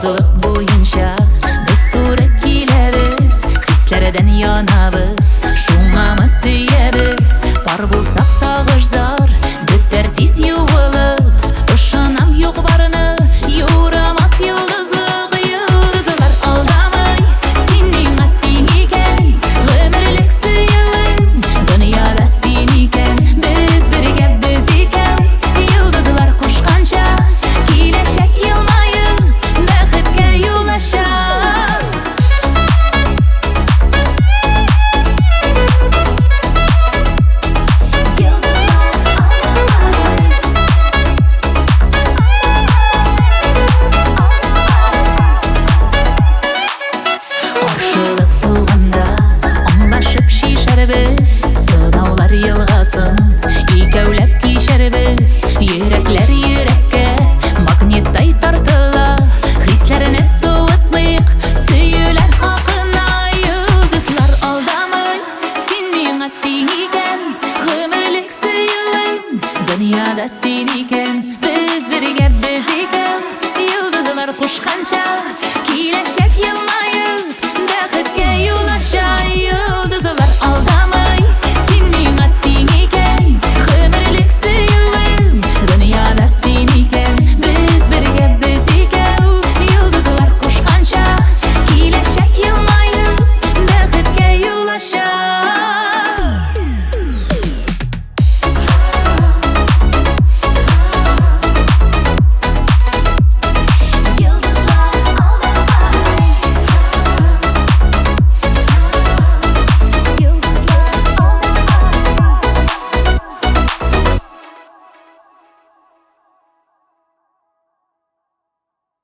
Yolculuk boyunca biz to'g'ri kelamiz, hislardan yonamiz, shungami suyamiz. Bor bo'lsak sog'ish zor, bitar tez yuvilib, ishonam yo'q barini, yo'ramas yulduzliq yulduzlar aldamay. Sening atting ekan, umrlik suyuvim, dunyoda sen ekan, biz birga biz ekan. Yulduzlar qo'shgancha kelashak yilmayib, baxtga yo'lashar. Qarşılık tuğanda anlaşıp şişerbiz, sınavlar yılğasın ikövlep kişerbiz. Yürekler yürekке magnetday tartıla, hislerini soğutlayık, süyüler hakkına. Yıldızlar aldamay, senin atting ekan, ömürlük suyuvim, dünyada sen ekan, biz birga biz ekan. Yulduzlar qo'shgancha kelashak yilmayib, baxtga yo'lashar.